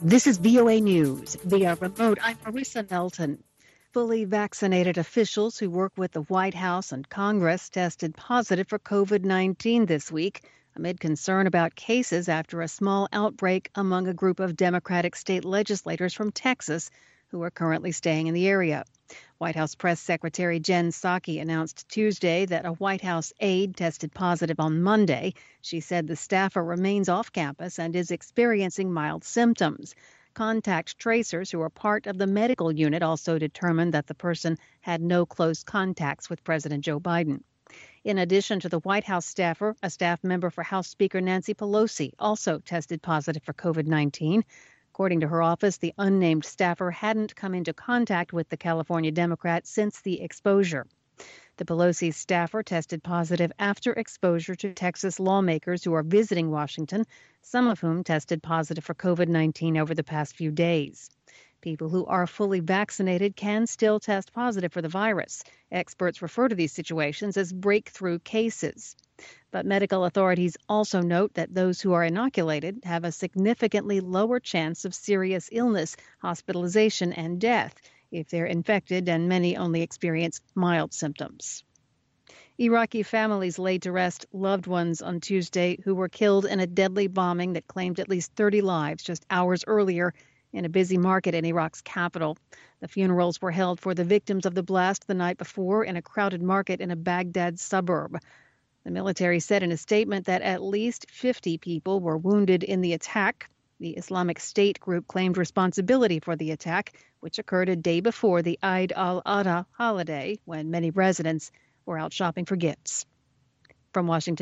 This is VOA News via remote. I'm Marissa Melton. Fully vaccinated officials who work with the White House and Congress tested positive for COVID-19 this week amid concern about cases after a small outbreak among a group of Democratic state legislators from Texas who are currently staying in the area. White House Press Secretary Jen Psaki announced Tuesday that a White House aide tested positive on Monday. She said the staffer remains off campus and is experiencing mild symptoms. Contact tracers who are part of the medical unit also determined that the person had no close contacts with President Joe Biden. In addition to the White House staffer, a staff member for House Speaker Nancy Pelosi also tested positive for COVID-19. According to her office, the unnamed staffer hadn't come into contact with the California Democrat since the exposure. The Pelosi staffer tested positive after exposure to Texas lawmakers who are visiting Washington, some of whom tested positive for COVID-19 over the past few days. People who are fully vaccinated can still test positive for the virus. Experts refer to these situations as breakthrough cases. But medical authorities also note that those who are inoculated have a significantly lower chance of serious illness, hospitalization, and death if they're infected, and many only experience mild symptoms. Iraqi families laid to rest loved ones on Tuesday who were killed in a deadly bombing that claimed at least 30 lives just hours earlier in a busy market in Iraq's capital. The funerals were held for the victims of the blast the night before in a crowded market in a Baghdad suburb. The military said in a statement that at least 50 people were wounded in the attack. The Islamic State group claimed responsibility for the attack, which occurred a day before the Eid al-Adha holiday, when many residents were out shopping for gifts. From Washington.